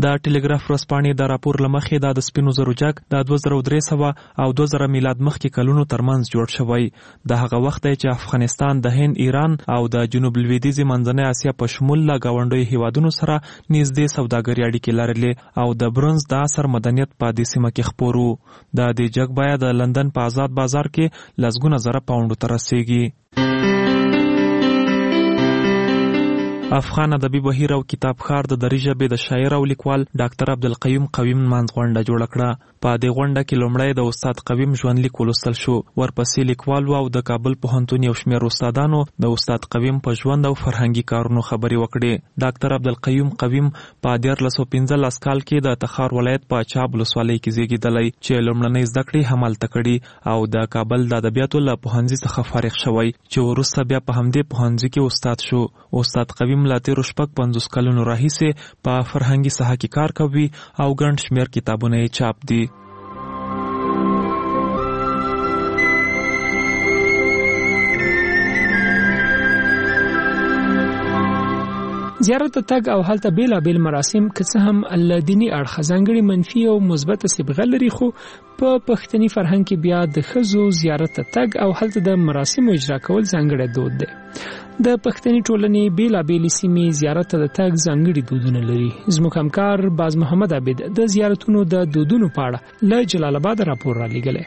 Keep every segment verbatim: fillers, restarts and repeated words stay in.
د ټلګراف ورځپاڼې د راپور له مخې دا د سپینو زرو جګ د دوه زره درې سوه او دوه زره میلاد مخکې کلونو ترمنځ جوړ شوی. د هغه وخت دی چې افغانستان د هند، ایران او د جنوب لویدیځې منځنۍ اسیا په شمول له ګاونډیو هیوادونو سره نږدې سوداګري اړیکې لرلې او د برونز د عصر مدنیت په دې سیمه کې خپور و. د دې جګ بیه د لندن په آزاد بازار کې لسګونه زره پاونډو ته رسیږي. افغان ادبي بهیر او کتابخوار د دري ژبې د شاعر او لیکوال ډاکټر عبدالقیوم قویم منځ غونډه جوړه کړه. په دې غونډه کې لومړی د استاد قویم ژوندلیک ولوستل شو. ورپسې لیکوالو او د کابل پوهنتون یو شمېر استادانو د استاد قویم په ژوند او فرهنګي کارونو خبرې وکړې. ډاکټر عبدالقیوم قویم په دیارلس سوه پنځلس کال کې د تخار ولایت په چاب ولسوالۍ کې زیږېدلی چې لومړنۍ زده کړې همالته کړي او د کابل د ادبیاتو له پوهنځي څخه فارغ شوی چې وروسته بیا په همدې پوهنځي کې استاد شو. استاد قویم لا تېرو شپږ پنځوس کلونو راهیسې په فرهنګي ساحه کې کار کوي او ګڼ شمېر کتابونه یې چاپ دي. زیارت ته تګ او هلته بیلابیل مراسم که څه هم له دیني اړخه ځانګړي منفي او مثبته صبغه لري، خو په پښتني فرهنګ کې بیا د ښځو زیارت ته تګ او هلته د مراسمو اجرا کول ځانګړی دود دی. د پښتني ټولنې بیلابیلې سیمې زیارت ته د تګ ځانګړي دودونه لري. زموږ همکار باز محمد عبید د زیارتونو د دودونو په اړه له جلال آباد راپور را لېږلی.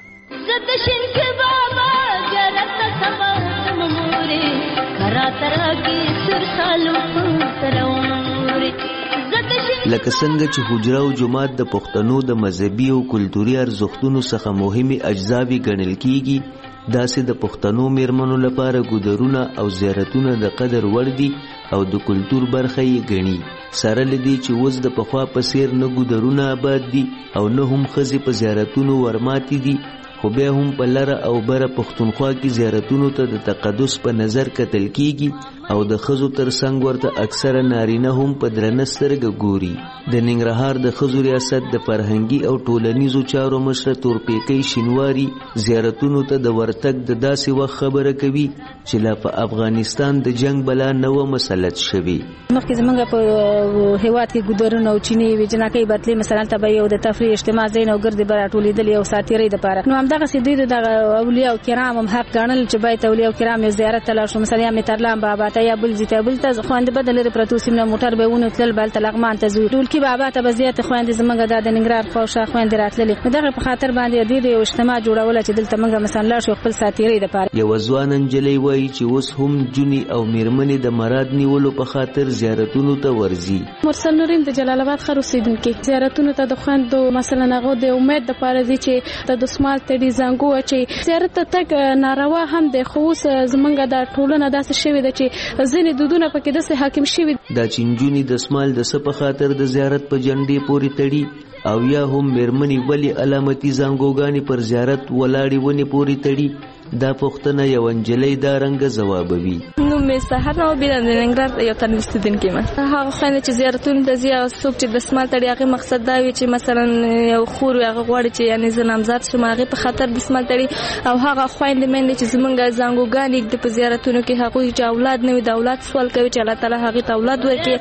لکه څنګه چې حجره او جماعت د پښتنو د مذهبي او کلتوري ارزښتونو څخه مهمې اجزاوې ګڼل کیږي، داسې د پښتنو میرمنو لپاره ګودرونه او زیارتونه د قدر وړ دي او د کلتور برخه یې ګڼي. سره له دې چې اوس د پخوا په څېر نه ګودرونه آباد دي او نه هم ښځې په زیارتونو ورماتې دي، خو بیا هم په لره او بره پښتونخوا کې زیارتونو ته د تقدس په نظر کتل کیږي او د ښځو تر څنګ ورته اکثره نارینه هم په درنه سترګه ګوري. د ننګرهار د ښځو ریاست د فرهنګي او ټولنیزو چارو مشره تورپیکۍ شینواري زیارتونو ته د ورتګ د داسې وخت خبره کوي چې لا په افغانستان د جنگ بلا نه وه مسلط شوې. مخکې زمونږ په هېواد کې ګودرونه او چینې وې، جنکۍ بتلې مثلا ته به یو د تفریح اجتماع ځای نه او ګردې به راټولېدلې او ساتیرۍ دپاره. نو همدغسې دوی د دغه اولیاء کرام هم حق ګڼل چې باید اولیاء کرام یو زیارت ته لاړ شو. مثلا یا مترلام بابا ته یا بل ځای ته بل ته خویندې به د لرې پرتو سیمو نه موټر به ونیو تلل، به هلته لغمان ته ځو. ډولکي بابا ته به زیاتې خویندې زمونږ دا د ننګرهار خواوشا خویندې راتللې. نو دغه په خاطر باندې دوی د یو اجتماع جوړوله چې دلته موږ مثلا لاړ شو خپل ساتیرۍ دپاره. یوه ځوانه نجلۍ وایي چې اوس هم جونې او میرمنې د مراد نیولو په خاطر زیارتونو ته ورځي. مرسل نورین د جلال آباد ښار اوسېدونکې زیارتونو ته د خویندو مثلا هغو د امید دپاره ځي چې د دسمال تړي زنګو واچوي. زیارت ته تګ ناروا هم دی، خو اوس زمونږ دا ټولنه داسې شوې ده چې ځینې دودونه پکې داسې حاکم شوي. دا چې نجونې دسمال د څه په خاطر د زیارت په جنډې پورې تړي او یا هم میرمنې ولې علامتي زنګوګانې پر زیارت ولاړې ونې پورې تړي، دا پوښتنه یو نجلۍ دا رنګه ځوابوي. نوم مې سحر نوبیله د ننګرهار یو تن اوسېدونکې یم. هغه خویندې چې زیارتونو ته ځي، هغه څوک چې دسمال تړي، هغې مقصد دا وي چې مثلا یو خور وي، هغه غواړي چې یعنې زه نامزاد شم، هغې په خاطر دسمال تړي. او هغه خویندې میندې چې زمونږ زنګوګانې ږدي په زیارتونو کې، هغوی چې اولاد نه وي د اولاد سوال کوي چې الله تعالی هغې ته اولاد ورکړي.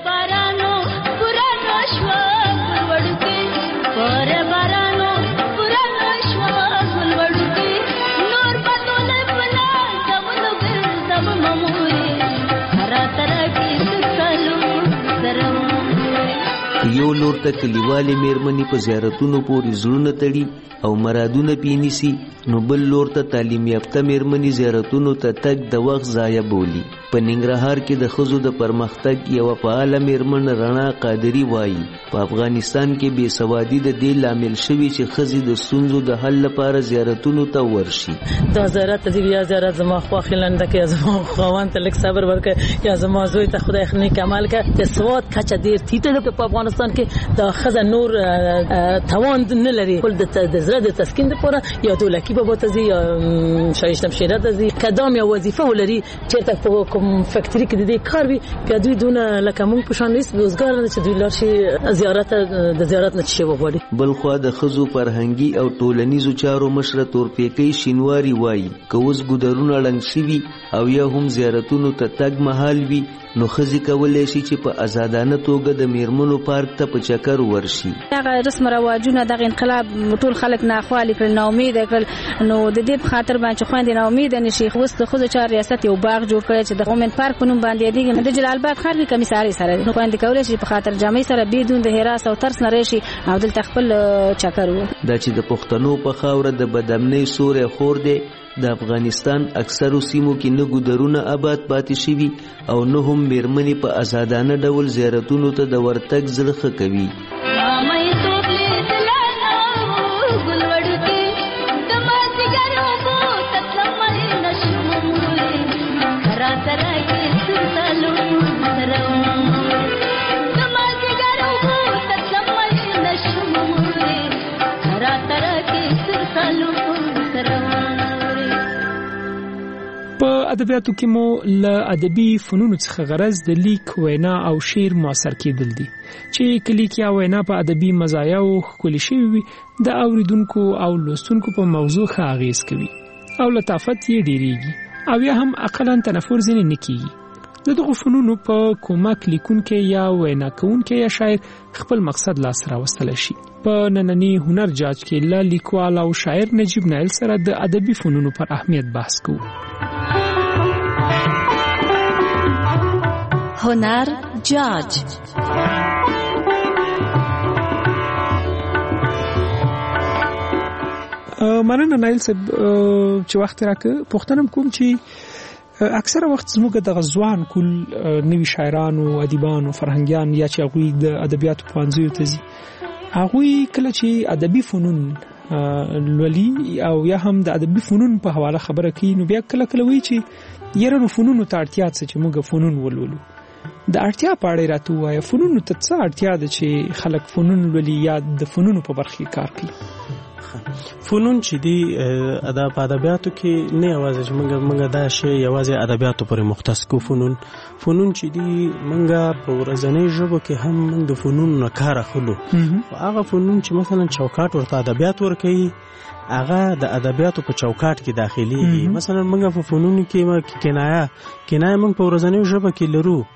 یو لور ته کلیوالې میرمنې په زیارتونو پورې زړونه تړي او مرادونه پې نیسي، نو بل لور ته تعلیم یافته میرمنې زیارتونو ته تګ د وخت ضایع بولي. په ننګرهار کې د ښځو د پرمختګ یوه فعاله میرمن رڼا قادري وایي په افغانستان کې بې سوادي د دې لامل شوي چې ښځې د ستونزو د حل لپاره زیارتونو ته ورشي. دا زیارت ته ځي، یا زیارت زما خوښې لنډه کړي، یا زما خاوند ته لږ صبر ورکړي، یا زما زوی ته خدای نیک عمل کړي. د سواد کچه ډېر ټیټه ده په افغانستان کې. دا ښځه نور توان نه لري د زړه د تسکین دپاره یا دولکي بابا ته ځي یا شایشته مشیره ته ځي. که دا یوه وظیفه ولري چېرته په کوم فکټري کې د دې کار وي، بیا دوی دونه لکه موږ په شان هېڅ روزګار نه چې دوی لاړ شي زیارت د زیارت نه څه شی وغواړي. بلخوا د ښځو فرهنګي او ټولنیزو چارو مشره تورپیکۍ شینواري وایي که اوس ګودرونه ړنګ شوي او یا هم زیارتونو ته تګ محال وي، نو ښځې کولی شي چې په ازادانه توګه د میرمنو پارک ته په چکر ورشي. دغه رسم رواجونه دغه انقلاب ټول خلک ناخوالي کړل، ناامید کړل، نو د دې په خاطر باندې خويندې ناامید نشي. اوس د ښځو چارو ریاست یو باغ جوړ کړی چې د وومن پارک په نوم باندې دی، د جلال آباد ښار کې کمیساري سره نو خويندې کولی شي په خاطر جامې سره بدون د هراس او ترس نه راشي او دلته خپل چکر و. دا چې د پښتنو په خاوره د بدامنۍ سوری خور دی، د افغانستان اکثرو سیمو کې نه ګودرونه آباد پاتې شوي او نه هم میرمنې په ازادانه ډول زیارتونو ته د ورتګ زړه ښه کوي. په ادبیاتو کې مو له ادبي فنونو څخه غرض د لیک، وینا او شعر موثر کېدل دي چې کلیک یا وینا په ادبي مزایاو ښکلي شوي وي، د اوریدونکو او لوستونکو په موضوع ښه اغیز کوي او لطافت یې ډیریږي او یا هم اقلا تنفر ځینې نه کیږي. د دغو فنونو په کومک لیکونکی یا وینا کوونکی یا شاعر خپل مقصد لاس راوستلی شي. په نننی هنر جاج کې له لیکوال او شاعر نجیب نایل سره د ادبي فنونو پر اهمیت بحث کوو. هنر جاج. مننه نایل صاحب چې وخت راکړ. پوښتنه کوم چې اکثره وخت زموږ د غزوان کول نوي شاعرانو، ادیبانو، فرهنګیان یا چې هغوی د ادبیاتو پوهنځیو ته ځي، هغوی کله چې ادبي فنون لولي او یا هم د ادبي فنون په حواله خبره کوي، نو بیا کله کله وایي چې یره نو فنونو ته اړتیا څه چې موږ فنون ولولو. د اړتیا په اړه راته ووایه، فنونو ته څه اړتیا ده چې خلک فنون لولي یا د فنونو په برخه کې کار کوي؟ فنون چې دی ادا په ادبیاتو کې نه یوازې چې موږ موږ دا شی یوازې ادبیاتو پورې مختص کو. فنون فنون چې دی موږ په ورځنۍ ژبه کې هم د فنون نه کار اخلو. هغه فنون چې مثلا چوکاټ ورته ادبیات ورکوي، هغه د ادبیاتو په چوکاټ کې داخلي. مثلا موږ په فنون کې کنایه کنایه موږ په ورځنۍ ژبه کې لرو.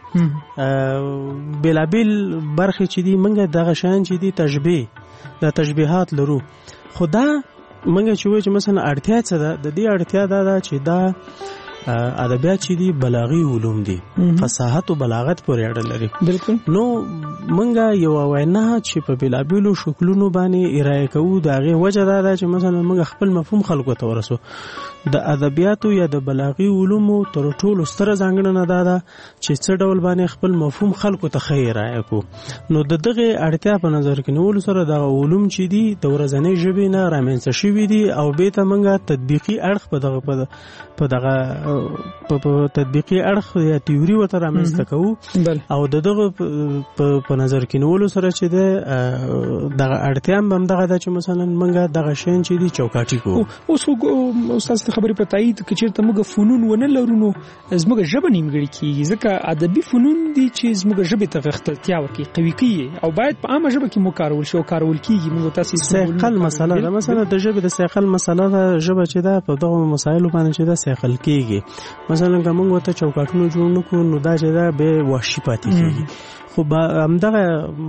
بلابل برخه چې دی موږ دغه شان چې دی تشبیه د تشبیهات لرو. خدا منګه چې وایي چې مثلا اړتیا څه ده، د دې اړتیا دا ده چې دا ادبیات چې دي بلاغي علوم دي، فصاحت او بلاغت پورې اړه لري. بالکل. نو منګه یو وینا چې په بلابلو شکلونو باندې ارائه کوو، دا غي وجه دا ده چې مثلا منګه خپل مفهوم خلکو ته ورسو. د ادبیاتو یا د بلاغي علومو تر ټولو ستره ځانګړنه دا ده چې څه ډول باندې خپل مفهوم خلکو ته ښه ارائه کو. نو د دغه اړتیا په نظر کې نیول سره د علوم چې دي د ورځنۍ ژبې نه رامنځته شوي دي او به ته منګه تطبیقي اړخ په دغه په دغه په تطبیقي اړخ یا تیوري ورته رامنځته کوو او د دغه په نظر کې نیول سره چې د دغه اړتیا هم دغه ده چې مثلا منګه دغه شین چې دي چوکاټي کو. اوس استاد خبرې په تایید کې چې موږ فنون ونه لرو نو زموږ ژبه نیمګړې کیږي، ځکه ادبي فنون دي چې زموږ ژبې ته غښتلتیا ورکوي، قوي کوي او باید په عامه ژبه کې مو کارول شي او کارول کیږي. موږ تاسو سیقل مسله ده، مثلا د ژبې د سیقل مسله ده، ژبه چې ده په دغه مسایلو باندې چې ده سیقل کیږي. مثلا که موږ ته چوکاټونه جوړ نکړو نو دا چې ده به وحشي پاتې کیږي. خو همدغه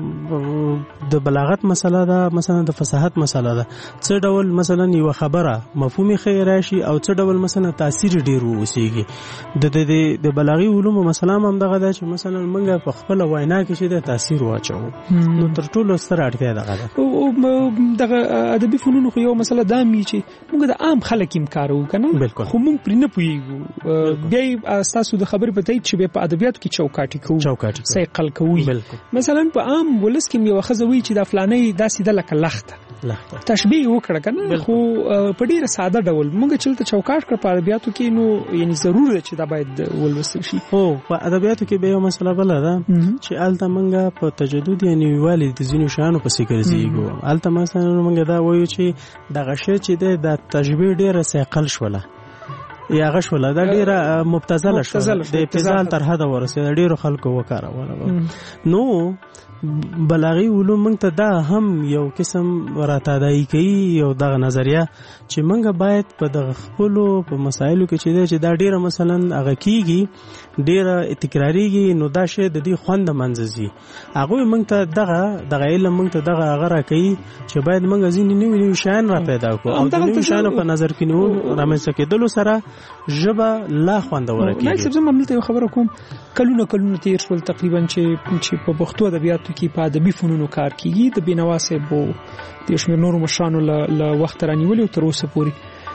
د بلاغت مسله ده، مثلا د فصاحت مسله ده، څه ډول مثلا یو خبره مفهومي ښه راشي او څه ډول مثلا تاثیر ډیر ووسیږي. د د بلاغي علومو مسله هم دغه ده چې مثلا موږ په خپل وینا کې چې د تاثیر واچو. نو تر ټولو ستر اړتیا دغه ده. او دغه ادبي فنون خو یو مسله دا می چې موږ د عام خلک هم کارو کنه، خو موږ پرې نه پوهیږو. بیا تاسو د خبرې په تایید چې په ادبیاتو کې چوکاټي کوو، چوکاټي سیقل کوو. مثلا په عام ولس کې یو خزوي چې د فلانې داسې د لکه لخته لخته تشبیه وکړه کنه، خو په ډیره ساده ډول موږ چلته چوکاټ کړ په ادبیاتو کې، نو یعنی ضروري ده چې دا باید ولوستل شي. خو په ادبیاتو کې به یو مسله بل ده چې الته موږ په تجدد یعنی والي د ځینو شانو په سیګر زیږو. الته مثلا موږ دا وایو چې دغه شی چې د تشبیه ډیره سیقل شوله یا غشوله دا ډیره مبتذله شوه د ابتذال تر حده ورسېده ډیرو خلکو وکاروله نو بلاغي علوم موږ ته دا هم یو قسم راتادایي کوي یو دغه نظریه چې موږ باید په دغه خپلو په مسایلو کې چې دی چې دا ډیره مثلا هغه کیږي ډیره تکراریږي نو دا شی د دې خوند منځ ځي هغوی موږ ته دغه دغه علم موږ ته دغه هغه راکوي چې باید موږ ځینې نوي نوي شیان را پیدا کړو او د نوي شیانو په نظر کې نیول رامنځته کېدلو سره ژبه لا خوندوره کېږي. نایب صاحب زه همدلته یو خبره کوم کلونه کلونه تېر شول تقریبا چې چې په پښتو ادبیاتو کې په ادبي فنونو کار کېږي د بینوا صاحب او د یو شمېر نورو مشرانو له وخته رانیولي او تر اوسه پورې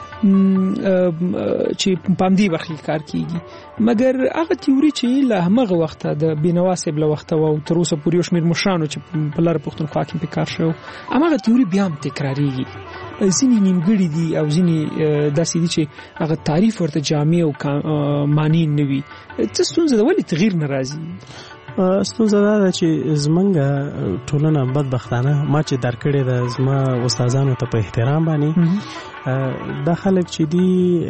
چې په همدې برخه کې کار کېږي مګر هغه تیوري چې له همغه وخته د بینوا صاحب له وخته او تر اوسه پورې یو شمېر مشرانو چې په لاره پښتونخوا کې په کار شوی همغه تیوري بیا هم تکراریږي ځینې نیمګړي دي او ځینې داسې دي چې هغه تعریف ورته جامع او معنی نه وي څه ستونزه ده ولې تغییر نه راځي؟ ستونزه دا ده چې زمونږ ټولنه بدبختانه ما چې درکړې ده زما استادانو ته په احترام باندې دا خلک چې دي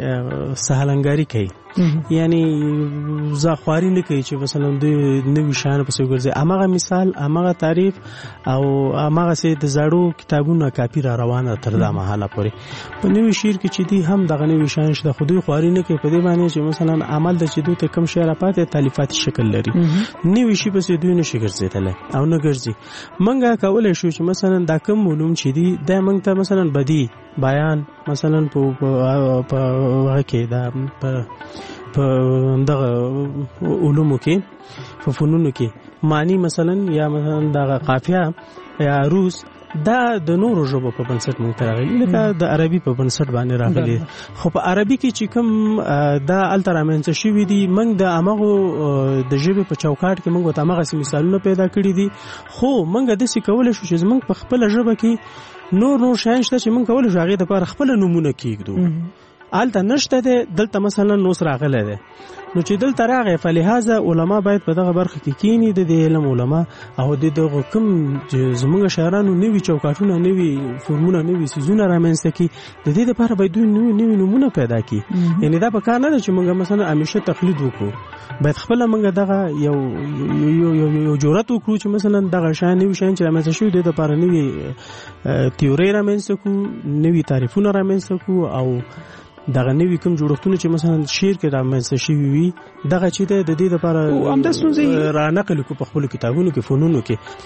سهلنګاري کوي یعنی زاخواري نه کوي چې مثلا دوی نوي شیان پسې ګرځي هماغه مثال هماغه تعریف او هماغه سي د زړو کتابونو کاپی را روانه تر دا مهاله پورې په نوي شعر کې چې دي هم دغه نوي شیان شته خو دوی خواري نه کوي په دې باندې چې مثلا عمل د چې دوی ته کم شعر پاتې تالیفاتي شکل لري نوي شي پسې دوی نشي ګرځیدل او نه ګرځي منګه کولای شو چې مثلا دا کم علوم چې دي د منګ ته مثلا بدی بیان مثلا په په هغه کې دا په په دغه علومو کې په فنونو کې معنی مثلا یا مثلا دغه قافیه یا روس دا د نورو ژبو په بنسټ مونږ ته راغلي لکه د عربي په بنسټ باندې راغلي خو په عربي کې چې کوم دا الته رامنځته شوي دي مونږ د همغو د ژبې په چوکاټ کې مونږ ته همغسې مثالونه پیدا کړي دي خو مونږ داسې کولی شو چې زمونږ په خپله ژبه کې نور نور شیان شته چې مونږ کولی شو هغې دپاره خپله نومونه کېږدو هلته نشته دی دلته مثلا نوس راغلی دی نو چې دلته راغی فلهذا علما باید په دغه برخه کې کینی د دې علم علما او د دغه کوم زموږ شاعرانو نوي چوکاټونه نوي فورمونه نوي سیزونه رامنځته کړي د دې لپاره باید دوی نوي نوي نومونه پیدا کړي یعنی دا په کار نه ده چې موږ مثلا همیشه تقلید وکړو باید خپله موږ دغه یو یو یو جرأت وکړو چې مثلا دغه شیان نوي شیان چې رامنځته شوي د دې لپاره نوي تیورۍ رامنځته کړو نوي تعریفونه رامنځته کړو او دغه نوی کوم جوړښتونه چې مثلا شعر کې رامنځته شوي وي دغه چې د دې لپاره همدا ستونزې را نقل کړو په خپلو کتابونو کې فنونو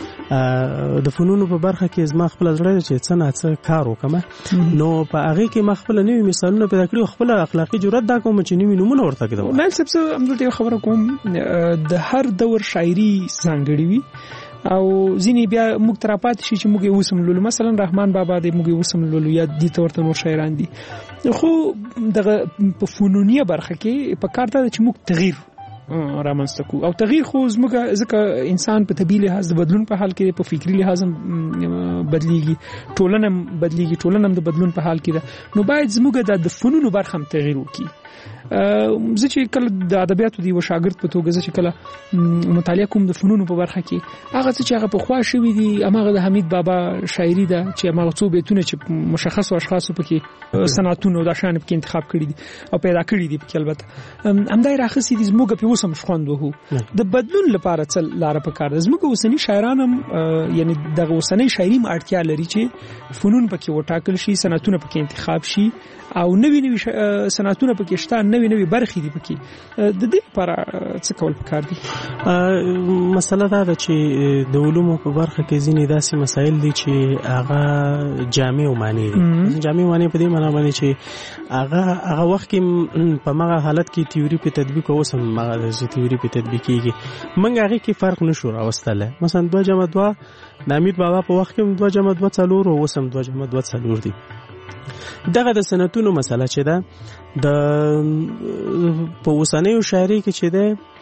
کې د فنونو په برخه کې زما خپله زړه دی چې څه نه څه کار وکړم نو په هغې کې ما خپله نوي مثالونه پیدا کړي او خپله اخلاقي جرأت دا کوم چې نوي نومونه ورته کېدم نایب صاحب زه همدلته یو خبره کوم د هر دور شاعري ځانګړې وي او ځینې بیا موږ ته راپاتې شي چې موږ یې اوس هم لولو مثلا رحمان بابا دی موږ یې اوس هم لولو یا دې ته ورته نور شاعران دي خو دغه په فنونیه برخه کې په کار دا ده چې موږ تغییر رامنځته کوو او تغییر خو زموږ ځکه انسان په طبیعي لحاظ د بدلون په حال کې په فکري لحاظ هم بدلیږي ټولنه هم بدلیږي ټولنه هم د بدلون په حال کې ده نو باید زموږ د فنونو برخه هم تغییر وکړي زه چې کله د ادبیاتو دی و شاګرد په توګه زه چې کله مطالعه کوم د فنونو په برخه کې هغه څه چې هغه په خوا شوي دي هماغه د حمید بابا شاعري ده چې هماغه څو بیتونه چې مشخصو اشخاصو پکې صنعتونو دا شیان پکې انتخاب کړي دي او پیدا کړي دي پکې البته همدا یې راخیستي دي زموږ پې اوس هم شخوند وهو د بدلون لپاره څه لاره پکار ده زموږ اوسني شاعران هم یعنی دغه اوسنۍ شاعري هم اړتیا لري چې فنون پکې وټاکل شي صنعتونه پکې انتخاب شي او نوی نوی صنعتونه پکې شته نوی نوی برخې دي پکې د دې لپاره څه کول پکار دي مسله دا ده چې د علومو په برخه کې ځینې داسې مسایل دي چې هغه جامع او معنی دي جامع معنی په دې معنی باندې چې هغه هغه وخت کې په هغه حالت کې تیوري په تطبیق او سم هغه تیوري په تطبیق کېږي موږ هغه کې فرق نشو راوستله مثلا دوه جمع دوه د حمید بابا په وخت کې دوه جمع دوه څلور او اوس هم دوه جمع دوه څلور دي دغه د سنتونو مسله چې ده د په اوسنیو شاعري کې چې ده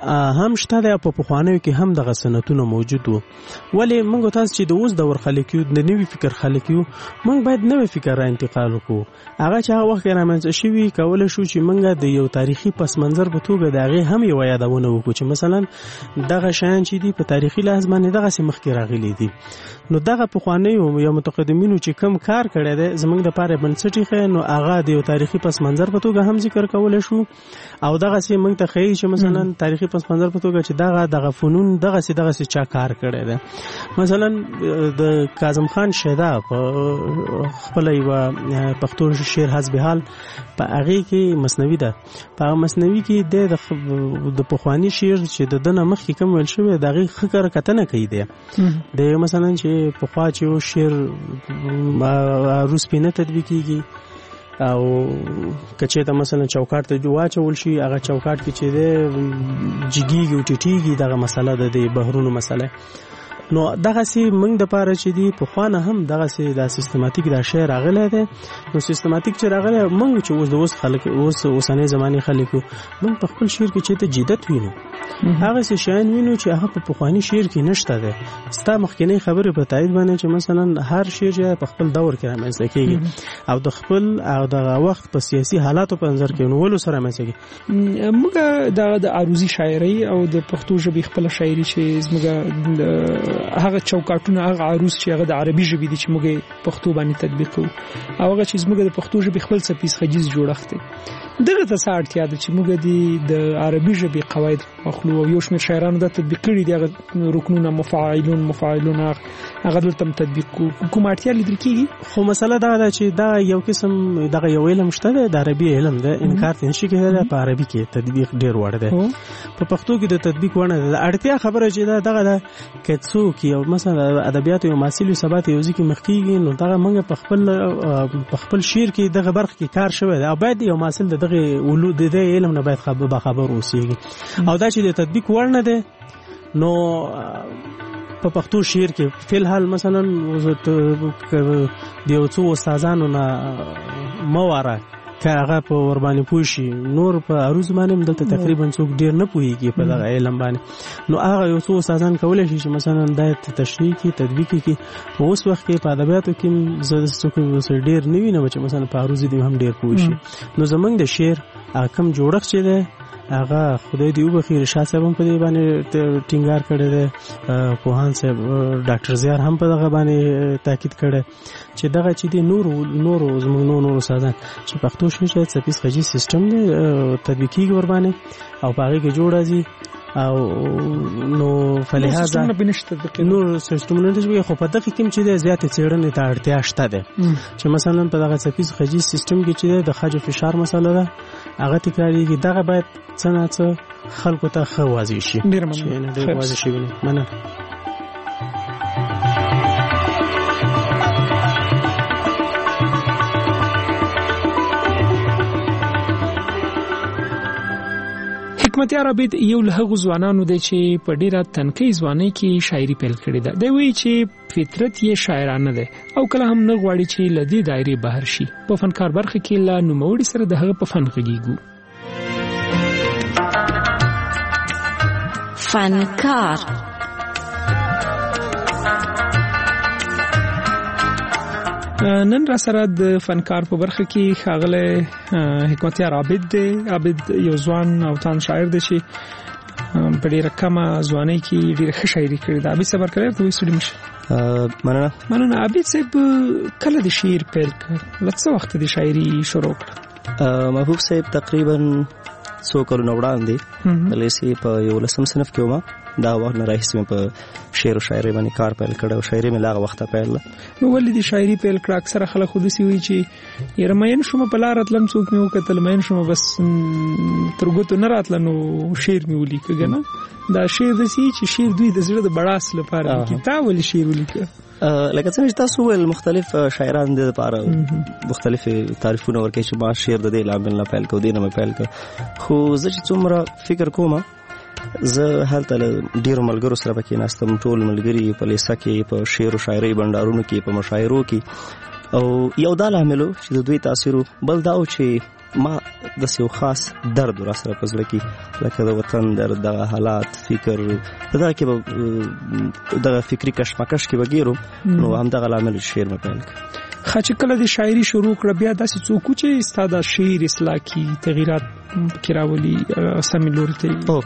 هم شته دی په پخوانیو کې هم دغه سنتونه موجود وو. ولې موږ تاسو چې د اوس دور خلک یو د نوي فکر خلک یو موږ باید نوې فکر را انتقال وکړو. هغه چې هغه وخت رامنځته شوي کولی شو چې موږ د یو تاریخي پس منظر په توګه د هغې هم یوه یادونه وکړو چې مثلا دغه شیان چې دي په تاریخي لحاظ باندې دغسې مخکې راغلي دي. نو دغه پخوانیو یا متقدمینو چې کم کار کړی دی زموږ دپاره بنسټ ایښی نو هغه د یو تاریخي پس منظر په توګه هم ذکر کولی شو او دغسې موږ ته ښیي چې مثلا تاریخي پس منظر په توګه چې دغه دغه فنون دغسې دغسې چا کار کړی دی. مثلا د کاظم خان شیدا په خپله یوه پښتو شعر حزب حال په هغې کې مثنوي ده. په هغه مثنوي کې دی د پخواني شعر چې د ده نه مخکې کوم ویل شوی د هغې ښه کره کتنه کوي دی. د مثلا چې پخوا چې یو شعر عروس پې نه تطبیقېږي او که چېرته مثلا چوکاټ ته واچول شي هغه چوکاټ کې چې دی جګېږي او ټیټېږي دغه مسله ده د بهرونو مسله. نو دغسې موږ دپاره چې دي پخوا نه هم دغسې دا سیستماتیک دا شی راغلی دی. نو سیستماتیک چې راغلی موږ چې اوس د اوس خلک اوس اوسنۍ زمانې خلک یو موږ په خپل شعر کې چېرته جدت وینو هغسې شیان وینو چې هغه په پخواني شعر کې نشته دی. ستا مخکینۍ خبرې په تایید باندې چې مثلا هر شعر چې په خپل دور کې رامنځته کېږي او د خپل او دغه وخت په سیاسي حالاتو په نظر کې ونیولو سره رامنځته کېږي. موږ دغه د عروضي شاعرۍ او د پښتو ژبې خپله شاعري چې زموږ هغه چوکاټونه هغه عروض چې هغه د عربي ژبې دي چې موږ پښتو باندې تطبیق کوو او هغه چې موږ د پښتو ژبې خپل څپیز خجیز جوړښت دی دغه ته څه اړتیا ده چې موږ د عربي ژبې قواعد واخلو او یو شمېر شاعرانو دا تطبیق کړي دي هغه رکنونه مفاعلون مفاعلون هغه دلته تطبیق کوو کوم اړتیا لیدل کېږي. خو مسله دا ده چې دا یو قسم دغه یو علم شته دی د عربي علم ده انکار ته نشي کېدلی په عربي کې تطبیق ډېر وړ دی په پښتو کې د تطبیق وړ نه ده. اړتیا خبره چې دا دغه ده که څوک یو مثلا ادبیات یو محصل یو سبا ته یو ځای کې مخ کېږي نو دغه موږ په خپل په خپل شعر کې دغه برخه کې کار شوی دی او باید یو محصل د دغه د دې علم نه باید خبر باخبر اوسېږي او دا چې د تطبیق وړ نه دی نو په پښتو شعر کې فی الحال مثلا د یو څو استادانو نه مواره که هغه په ور باندې پوه شي نور په عروض باندې دلته تقریبا څوک ډېر نه پوهېږي په دغه علم باندې نو هغه یو څو استادان کولی شي چې مثلا دا تشریح کړي تطبیق کړي. په اوس وخت کې په ادبیاتو کې زه څوک ډېر نه وینم چې مثلا په عروض دې هم ډېر پوه شي. نو زموږ د شعر هغه کوم جوړښت چې دی هغه خدای دې وبخي رشاد صاحب هم په دې باندې ټینګار کړی دی پوهان صاحب ډاکټر زیار هم په دغه باندې تاکید کړی چې دغه چې دی نور نور زموږ نور نور استادان چې پښتو شعر څپیز خجیز سیستم دی تطبیق کېږي ور باندې او په هغې کې جوړ راځي او نو فلهذا نور سیستمونه نشي خو په دغه کې چې د زیاتې څېړنې ته اړتیا شته ده چې مثلا په دغه څپیز خجیز سیستم کې چې د خج فشار مسله ده هغه تکرارېږي دغه باید څه نه څه خلکو ته ښه واضح شي. ډېر مننه. ډېر واضح شي. مننه. حکمتیار عابد یو له هغو ځوانانو دی چې په ډیره تنکۍ ځوانۍ کې شاعري پیل کړې ده. دی وایي چې فطرت یې شاعرانه دی او کله هم نه غواړي چې له دې دایرې بهر شي. په فنکار برخه کې له نوموړي سره د هغه په فن غږیږو. فنکار نن را سره د فنکار په برخه کې ښاغلی حکمتیار عابد دی. عابد یو ځوان او تان شاعر دی چې په ډېره کمه ځوانۍ کې ډېره ښه شاعري کړې ده. عابد صاحب هرکلی ورته وایي ستړي مه شئ. مننه. مننه. عابد صاحب کله د شعر پیل کړ؟ له څه وخته د شاعري شروع کړه؟ محبوب صاحب تقریبا څو کلونه وړاندې لیسې په یولسم صنف کې وم. دا وخت نه راهیسې مې په شعر او شاعرۍ باندې کار پیل کړی او شاعري مې له هغه وخته پیل ده. نو ولې د شاعري پیل کړه؟ اکثره خلک خو داسې وایي چې یاره مین شومه په لاره تلم څوک مې وکتل مین شومه بس تر ګوتو نه راتله نو شعر مې ولیکه که نه. دا شعر داسې چې شعر دوی د زړه د بړاس لپاره لیکي. تا ولې شعر ولیکه؟ لکه څنګه چې تاسو وویل مختلف شاعران د لپاره مختلف تعریفونه ورکوي چې ما شعر د دې لامل نه پیل کړ دې نه مې پیل کړ. خو زه چې څومره فکر کوم زه هلته له ډېرو ملګرو سره پکې ناستم. ټول ملګري په لیسه کې په شعر او شاعرۍ بنډارونو کې په مشاعرو کې او یو دا لامل چې د دوی تاثیر بل دا و چې ما د یو خاص درد را سره په زړه کې لکه د وطن درد دغه حالات فکر دغه کې به دغه فکري کشمکش کې وګیرو نو هم دغه لامل شعر مې پیل کړ. خاصه کله د شاعري شروع کړ بیا داسې څوک چې ستاده شعر اصلاح کی تغیرات کراولي سمې لوري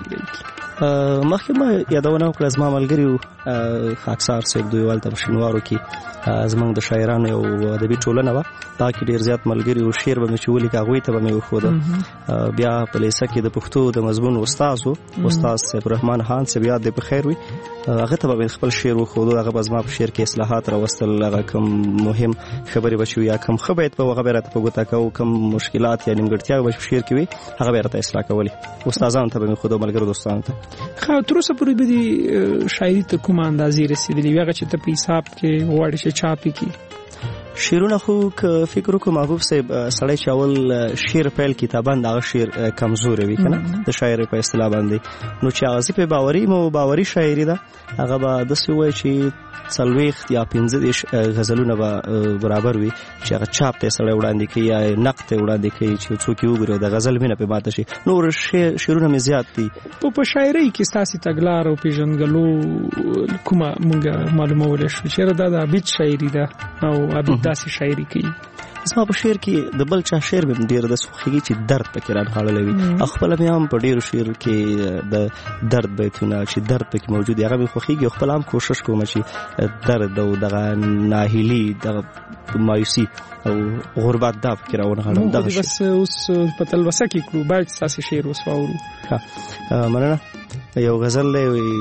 ته مخکې ما یادونه وکړه زما ملګري خاکسار صاحب دوی والته په شینوارو کې زمونږ د شاعرانو یو ادبي ټولنه وه دا کې ډېر زیات ملګري او شعر به مې چې ولیکه هغوی ته به مې وښوده. بیا په لیسه کې د پښتو د مضمون استاد و استاد صاحب رحمان خان صاحب یاد دی په خیر وي هغه ته به مې خپل شعر وښودو هغه به زما په شعر کې اصلاحات راوستل هغه کوم مهم خبرې به چې یا کوم ښه بیت به هغه به راته په ګوته کوو کوم مشکلات یا نیمګړتیاوې به په شعر کې وي هغه به یې راته اصلاح کولې استادانو ته به مې ښودو ملګرو دوستانو ته. ښه تر اوسه پورې به دې شاعري ته کومه اندازې رسېدلې وي هغه چې ته په حساب کې غواړې چې چاپ یې کړي؟ شعرونه خو که فکر وکړو محبوب صاحب سړی چې اول شعر پیل کتابان دغه شعر کمزوری وي که نه د شاعرۍ په اصطلاح باندې نو چې هغه زه پې باوري مو باوري شاعري ده هغه به داسې ووایي چې څلوېښت یا پنځه دېرش غزلونه به برابر وي چې هغه چاپ ته سړی وړاندې کوي یا نقد ته وړاندې کوي چې څوک یې وګوري او د غزل مینه پې ماته شي. نور شعرونه مې زیات دي. په شاعرۍ کې ستاسې تګلار او پېژندګلو کومه مونږ معلومولی شو چېرې دا د عبید شاعري ده او عبید داسې شاعري کوي؟ زما په شعر کې د بل چا شعر مې ډېر داسې خوښېږي چې درد پکې رانغاړلی وي او خپله مې هم په ډېرو شعر کې د درد بیتونه چې درد پکې موجود وي هغه مې خوښېږي او خپله هم کوشش کوم چې درد او دغه ناهیلي دغه مایوسي او غربت دا پکې راونغاړم دغه شعر. بس اوس په تلوسه کې کړو باید ستاسې شعر اوس واورو. مننه. یو غزل دی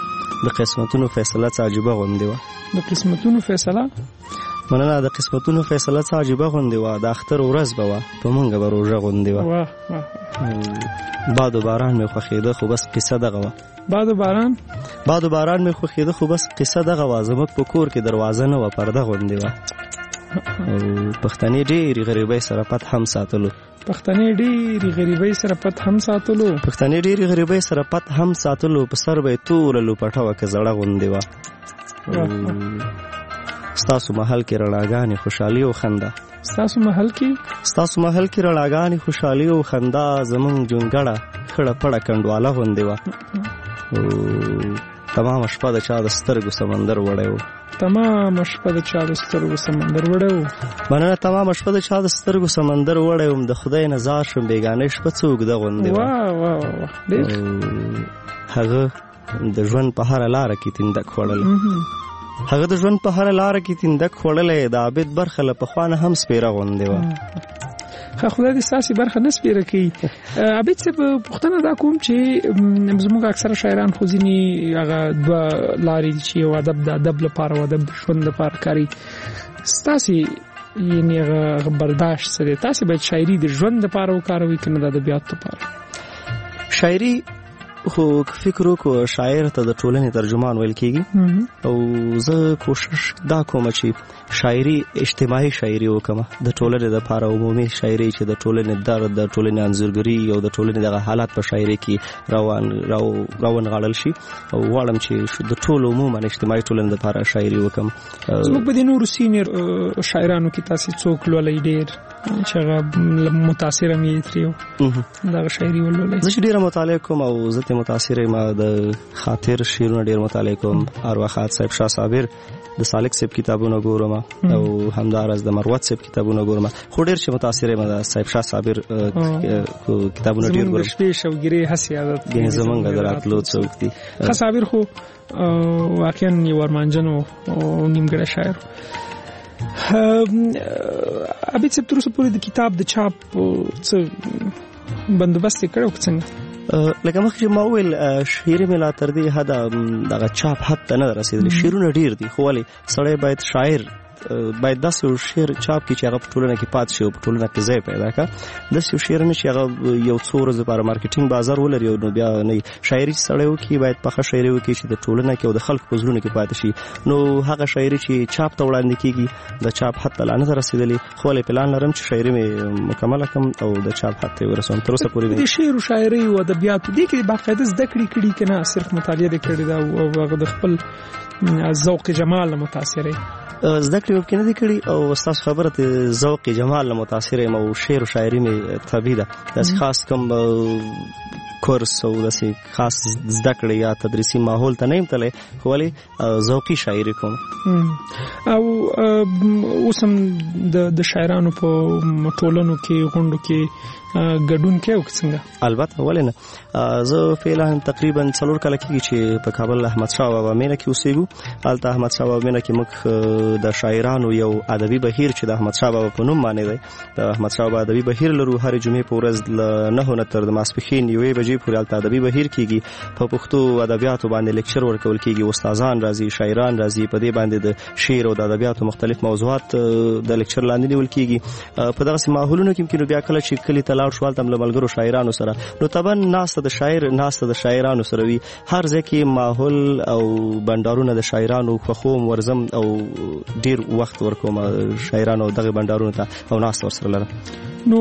د قسمتونو فیصله څه عجیبه غوندې وه. د قسمتونو فیصله مننه. د قسمتونو فیصله څه عجیبه غوندې وه د اختر ورځ به وه په مونږ به روژه غوندې وه. باد و باران مې خوښېده خو بس قصه دغه وه. باد و باران باد و باران مې خوښېده خو بس قصه دغه وه زموږ په کور کې دروازه نه وه پرده غوندې وه. پښتنې ډېرې غریبۍ سره پت هم ساتلو پښتنې ډېرې غریبۍ سره پت هم ساتلو پښتنې ډېرې غریبۍ سره پت هم ساتلو په سر به یې توره لوپټه وه که زړه غوندې وه. ستاسو محل کې رڼاګانې خوشحالي او خندا ستاسو محل کې ستاسو محل کې رڼاګانې خوشحالي او خندا زمونږ جونګړه خړه پړه کنډواله غوندې وه. تمامه شپه د چا د سترګو سمندر وړی و. تمامه شپه د چا د سترګو سمندر وړی و. مننه. تمامه شپه د چا د سترګو سمندر وړی وم د خدای نظار شم بیګانۍ شپه څه اوږده غوندې وه. هغه د ژوند په هره لاره کې تندک خوړلی هغه د ژوند په هره لاره کې تندک خوړلی د عابد برخه له پخوا نه هم سپېره غوندې وه. ښه خدای دې ستاسې برخه نه سپېره کوي. عابد صاحب پوښتنه دا کوم چې زموږ اکثره شاعران خو ځینې هغه دوه لارې دي چې یو ادب د ادب لپاره او ادب د ژوند لپاره کاري ستاسې یعنې هغه برداشت څه دی تاسې باید شاعري د ژوند لپاره وکاروئ که نه د ادبیاتو لپاره؟ شاعري خو فکر وکړو شاعر ته د ټولنې ترجمان ویل کېږي او زه کوشش دا کوم چې شاعري اجتماعي شاعري وکړم د ټولنې دپاره عمومي شاعري چې د ټولنې درد د ټولنې انځورګري او د ټولنې دغه حالات په شاعري کې روان راونغاړل شي او غواړم چې د ټولو عموما اجتماعي ټولنې دپاره شاعري وکړم. زموږ په دې نورو سینیر شاعرانو کې تاسې څوک لولی ډېر چې هغه متاثره مې ترې دغه شاعري ولولی؟ زه چې ډېره مطالعه کوم او زه ته متاثره یم د خاطر شعرونه ډېر مطالعه کوم. ارواښاد صاحب شاه صابر د سالک صاحب کتابونه ګورم او همداراز د مروت صاحب کتابونه ګورم خو ډېر چې متاثره یم د صاحب شاه صابر کتابونه ډېر ګورم. زموږ د شپې شوګیرې هسې عادت ګنې زمونږ د راتلو څوک دي. ښه صابر خو واقعا یو ارمانجن او نیمګړی شاعر. عبید صاحب تر اوسه پورې د کتاب د چاپ څه بندوبست یې کړی او که څنګه؟ لکه مخکې ما وویل شعر مې لا تر دې حده دغه چاپ حد ته نه ده رسېدلی. شعرونه ډېر دي خو ولې سړی باید شاعر باید داسې یو شعر چاپ کړي چې هغه په ټولنه کې پاتې شي او په ټولنه کې ځای پیدا کړه. داسې یو شعر نه چې هغه یو څو ورځې لپاره مارکیټینګ بازار ولري او نو بیا نه شاعري چې سړی وکړي باید پخه شاعري وکړي چې د ټولنه کې او د خلکو په زړونو کې پاتې شي. نو هغه شاعري چې چاپ ته وړاندې کېږي د چاپ حد ته لا نه ده رسېدلې خو ولې پلان لرم چې شاعري مې مکمله کړم او د چاپ حد ته یې ورسوم. تر اوسه پورې د شعر او شاعرۍ او ادبیاتو دې کې باقاعده زده کړې کړي که نه صرف مطالعه دې کړې ده او هغه د خپل ذوق جمال متاثر زده کړې وب کې نه دي کړي او ستاسو خبره ته ذوق جمال متاثر یم او شعر و شاعري مې طبیعي ده داسې خاص کوم کورس او داسې خاص زده کړې یا تدریسي ماحول ته نه یم تللی خو ولې ذوقي شاعري کوم او اوس هم د شاعرانو په ټولنو کې غونډو کې ګډون کوي او څنګه البته ولې نه زه فعلا تقریبا څلور کاله کېږي چې په کابل احمد شاه بابا مینه کې اوسېږو هلته احمد شاه بابا مینه کې موږ د شاعرانو یو ادبي بهیر چې د احمد شاه بابا په نوم باندې دی د احمد شاه بابا ادبي بهیر لرو هرې جمعې په ورځ له نهو نه تر د ماسپښین یوې بجې پورې هلته ادبي بهیر کېږي په پښتو ادبیاتو باندې لیکچر ورکول کېږي استادان راځي شاعران راځي په دې باندې د شعر او د ادبیاتو مختلف موضوعات د لیکچر لاندې نیول کېږي په دغسې ماحولونو کې ممکن بیا کله چې کلي ته لاړ شو هلته هم له ملګرو شاعرانو سره نو طبعا ناسته د شاعر ناسته د شاعرانو سره وي هر ځای کې ماحول او بنډارونه د شاعرانو خوښوم ورځم او ډیر وخت ورکوم شاعرانو دغه بنډارونو ته او ناسته ورسره لرم نو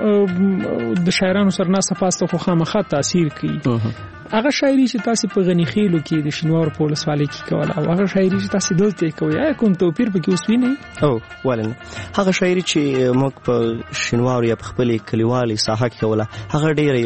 د شاعرانو سره ناسته پاسته خو خامخا تاثیر کوي هغه شاعري چې تاسو په غنی خېلو کې د شینوار په ولسوالۍ کې کوله او هغه شاعري چې تاسو دلته کوي یا کوم توپیر پکې اوس وینئ او ولنه هغه شاعري چې موږ په شینوار یا په خپلې کلیوالي ساحه کې کوله هغه ډیره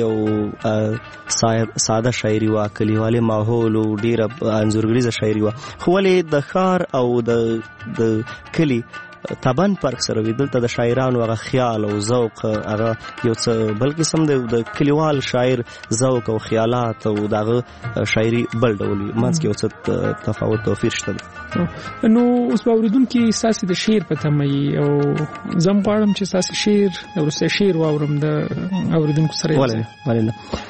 یو ساده شاعري وه کلیوالي ماحول او ډیره انځورګریزه شاعري وه خو ولې د ښار او د د کلي طبعا فرق سره وي دلته د شاعرانو هغه خیال او ذوق هغه یو څه بل قسم دی د کلیوال شاعر ذوق او خیالات او دغه شاعري بل ډول وي منځ کې یو څه تفاوت توپیر شته نو اوس به اورېدونکي ستاسې د شعر په تمه وي او زه هم غواړم چې ستاسې شعر وروستی شعر واورم د اورېدونکو سره ولې ولې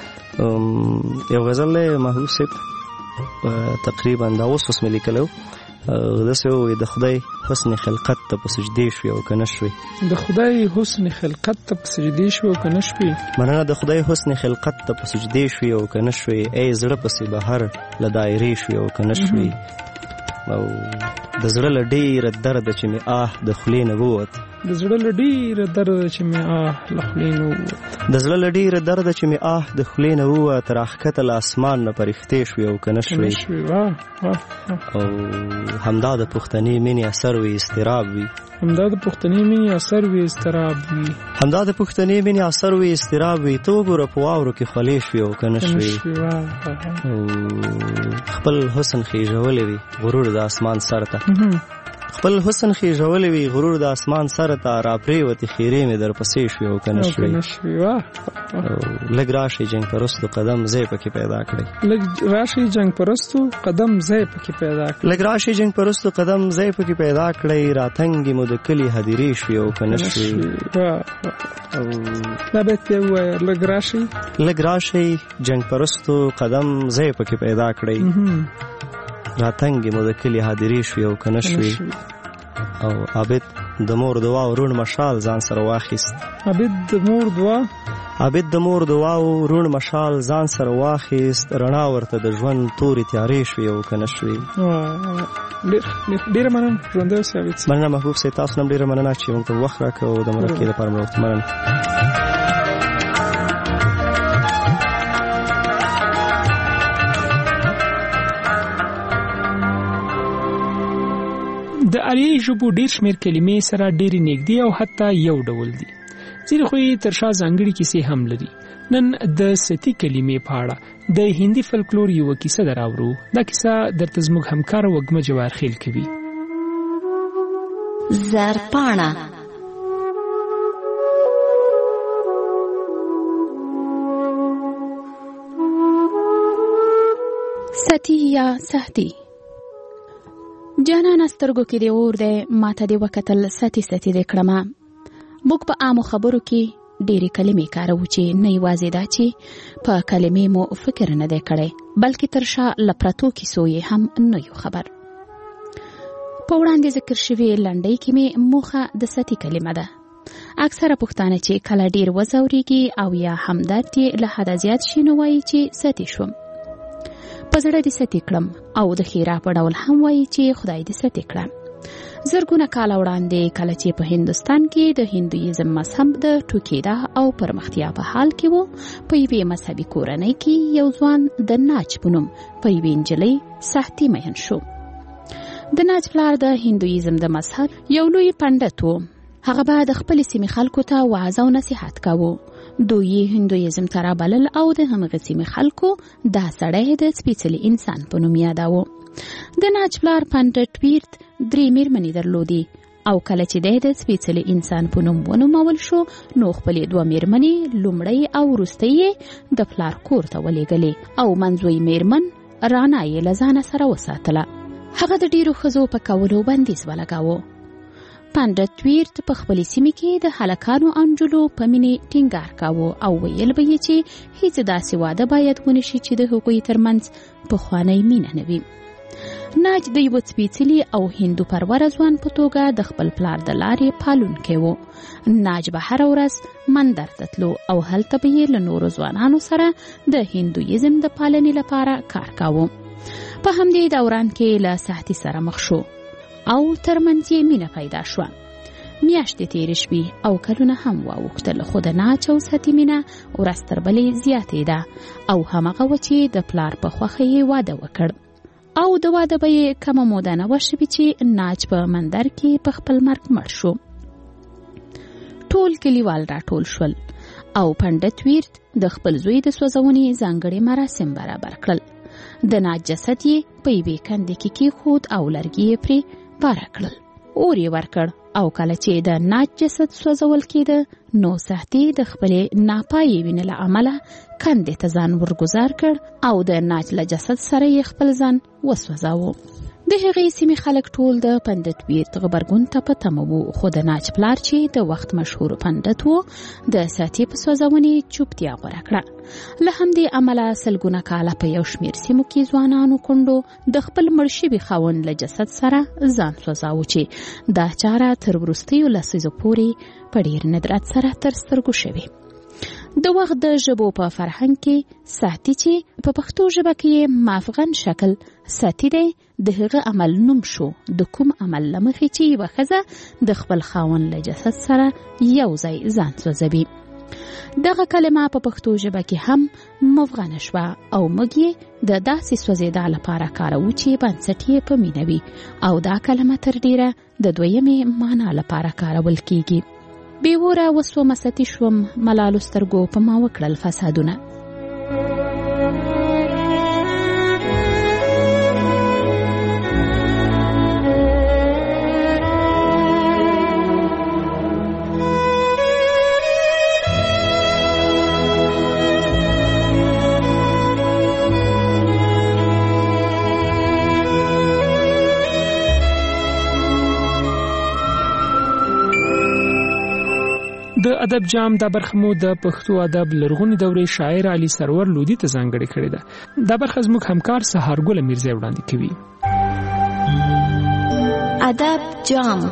نه یو غزل دی محبوب صاحب تقریبا دا اوس اوس مې لیکلی داسې ووایي د خدای حسن خلقت ته په سجدې شوې او که نه شوې د خدای حسن خلقت ته په سجدې شوې او که نه شوې مننه د خدای حسن خلقت ته په سجدې شوې او که نه شوې ای زړه پسې بهر له دایرې شوې او که نه شوې او د زړه له ډېره درده چې مې آه د خولې نه ووت د زړه له ډېره درده چې مې آه له خولې نه ووت د زړه له ډېره درده چې مې آه د خولې نه ووت راښکته له اسمان نه پرښتې شوې او که نه شوې او همدا د پښتنې مینې اثر وي اضطراب وي همدا د پښتنې مینې اثر وي اضطراب وي همدا د پښتنې مینې اثر وي اضطراب وي ته وګوره په واورو کې خولې شوې او که نه شوې خپل حسن خېژولی وي غرور د اسمان سر ته خپل حسن خېژولی وي غرور د اسمان سر ته راپرېوتې خیرې مې درپسې شوې او که نه شوې لږ راشئ جنګ پرستو قدم ځای پکې پیدا کړئ لږ راشئ جنګ پرستو قدم ځای پکې پیدا کړئ لږ راشئ جنګ پرستو قدم ځای پکې پیدا کړئ راتنګې مو د کلي هدیرې شوې او که نه شوې دا بیت بیا ووایه لږ راشئ لږ راشئ جنګ پرستو قدم ځای پکې پیدا کړئ راتنګې مو د کلي هدیرې شوې او که نه شوې او عابد د مور دعا او روڼ مشال ځان سره واخیست عابد د مور دعا عابد د مور دعا او روڼ مشال ځان سره واخیست رڼا ورته د ژوند تورې تیارې شوې او که نه شوې ډېره مننه ژوندی اوسې عابد صاحب مننه محبوب صاحب تاسو هم ډېره مننه چې موږ ته وخت راکړه او د مرکې لپاره مو وخت مننه د آریایي ژبو ډېر شمېر کلمې سره ډېرې نږدې او حتی یو ډول دي ځینې خو یې تر شا ځانګړې کیسې هم لري نن د ستی کلمې په اړه د هندي فلکلور یوه کیسه در اورو دا کیسه درته زموږ همکاره وږمه جواهرخیل کوي زرپاڼه ستی یا سهتی جانان سترګو کې دی اور دی ماته دی وکتل ستی ستی دی کړمه موږ په عامو خبرو کې ډېرې کلمې کاروو چې نه یوازې دا چې په کلمې مو فکر نه دی کړی بلکې تر شا له پرتو کیسو یې هم نه یو خبر په وړاندې ذکر شوي لنډۍ کې مې موخه د ستی کلمه ده اکثره پښتانه چې کله ډېر وځورېږي او یا هم درد یې له حده زیات شي نو وایي چې ستی شوم په زړه دې ستی کړم او د ښیرا په ډول هم وایي چې خدای دې ستی کړه زرګونه کاله وړاندې کله چې په هندوستان کې د هندویزم مذهب د ټوکېدا او پرمختیا په حال کې و په یوې مذهبي کورنۍ کې یو ځوان د ناچ په نوم په یوې نجلۍ سهتي مین شو د ناج پلار د هندویزم د مذهب یو لوی پندت و. هغه به د خپل سیمې خلکو ته وعظ او نصیحت کاوه. دوی هندویزم ته رابلل او د همغه سیمې خلکو دا سړی د سپېڅلي انسان په نوم یاداوه. د ناج پلار پندت ویرت درې میرمنې درلودې او کله چې دی د سپېڅلي انسان په نوم ونومول شو نو خپلې دوه میرمنې لومړی او وروستۍ یې د پلار کور ته ولېږلې او منځوی میرمن رانا یې له ځانه سره وساتله. هغه د ډېرو ښځو په کولو بندیز ولګاوه. پندت ویرت په خپلې سیمې کې د هلکانو او نجونو په مینې ټینګار کاوه او ویل به یې چې هیڅ داسې واده باید ونه شي چې د هغوی ترمنځ پخوانۍ مینه نه وي. ناج د یوه سپېڅلي او هندو پروره ځوان په توګه د خپل پلار د لارې پالونکی و. ناج به هره ورځ مندر ته تلو او هلته به یې له نورو ځوانانو سره د هندویزم د پالنې لپاره کار کاوه. په همدې دوران کې له سختۍ سره مخ شو او ترمنځ یې مینه پیدا شوه. میاشتې تېرې شوې او کلونه هم واوښتل خو د ناج او ساتي مینه ورځ تر بلې زیاتېده او همغه وه چې د پلار په خوښه یې واده وکړ او د واده به یې کمه موده نه وشوي چې ناج په مندر کې په خپل مرګ مړ شو. ټول کلیوال راټول شول او پندت ویرت د خپل زوی د سوځونې ځانګړي مراسم برابر کړل. د ناج جسد یې په یوې کندې کې کېښود او لرګي یې پرې باره کړل. اور یې ورکړ او کله چې د ناج جسد سوځول کېده نو سختي د خپلې ناپایې وینې له امله کندې ته ځان ورګزار کړ او د ناج له جسد سره یې خپل ځان وسوځاوه. د هغې سیمې خلک ټول د پندت ویرت غبرګون ته په تمه وو خو د ناج پلار چې د وخت مشهور پندت و د ساتي په سوځونې چوپتیا غوره کړه. له همدې امله سلګونه کاله په یو شمېر سیمو کې ځوانانو کونډو د خپل مړ شوي خاوند له جسد سره ځان سوځاوه چې دا چاره تر وروستیو لسیزو پورې په ډېر ندرت سره تر سترګو شوې. د وخت د ژبو په فرهنګ کې ساتي چې په پښتو ژبه کې مافغن شکل ساتي دی د هغه عمل نوم شو د کوم عمل له مخې چې یوه ښځه د خپل خاوند له جسد سره یو ځای ځان سوځوي. دغه کلمه په پښتو ژبه کې هم مفغنه شوه او موږ یې د داسې سوځېدا لپاره کاروو چې بنسټ یې په مینه وي او دا کلمه تر ډېره د دویمې معنا لپاره کارول کیږي. بیوره وسومه ستی شوم ملالو سترګو په ما وکړل فسادونه. د ادب جام دا برخه مو د پښتو ادب لرغونی دورې شاعر علي سرور لودي ته ځانګړې کړې ده. دا برخه زموږ همکار سهارګل میرزا وړاندې کوي. ادب جام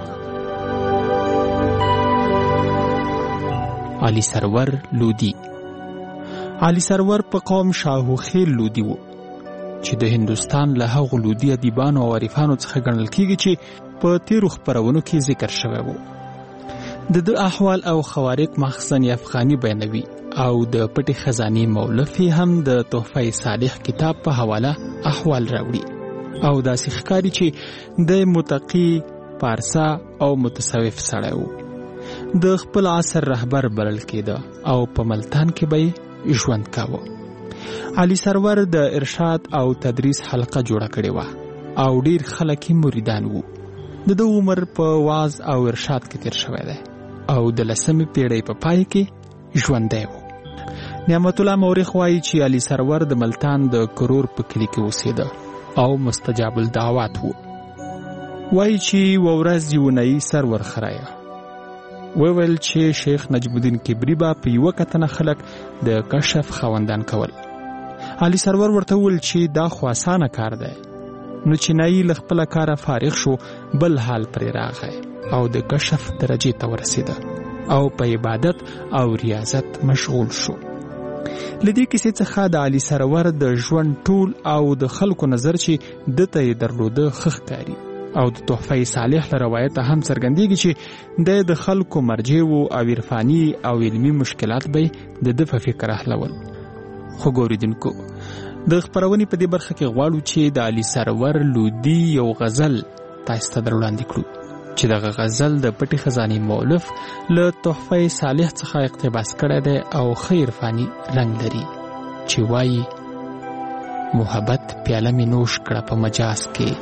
علي سرور لودي. علي سرور په قوم شاهو خیل لودي وو چې د هندوستان له هغو لودي ادیبانو او عارفانو څخه ګڼل کیږي چې په تیرو خپرونو کې ذکر شوی وو. د د احوال او خوارق مخزن افغاني بیانوي او د پټي خزاني مولفي هم د تحفه صالح کتاب په حواله احوال راوړي او داسې ښکاري چې د متقي پارسا او متصوف سړی و. د خپل عصر رهبر بلل کېده او په ملتان کې به ژوند کاوه. علي سرور د ارشاد او تدریس حلقه جوړه کړې وه او ډیر خلک مریدان وو. د د عمر په واعظ او ارشاد کې تیر شوی دی او د لسمې پیړۍ په پای کې ژوندی و. نعمت الله مورخ وایي چې علي سرور د ملتان د کرور په کلي کې اوسېده او مستجاب الدعوات و. وایي چې و ورځ یونهیي سرور خرایه وویل چې شیخ نجم الدین کبري به په یوه کتنه خلک د کشف خاوندان کول. علي سرور ورته وویل چې دا خو اسانه کار دی. نو چینایي له خپله کاره فارغ شو بل حال پرې راغی او د کشف درجې ته ورسېده او په عبادت او ریاضت مشغول شو. له دې کیسې څخه د علي سرور د ژوند ټول او د خلکو نظر چې ده ته یې درلوده ښه ښکاري او د تحفه صالح له روایته هم څرګندېږي چې دی د خلکو مرجع و او عرفاني او علمي مشکلات به د ده په فکر حلول. خو ګورېدونکو د خپرونې په دې برخه کې غواړو چې د علي سرور لودي یو غزل تاسو ته وړاندې کړو چې دغه غزل د پټي خزانې مؤلف له تحفه صالح څخه اقتباس کړی دی او ښه عرفاني رنګ لري چې وایي محبت پیاله مې نوش کړه په مجاز کې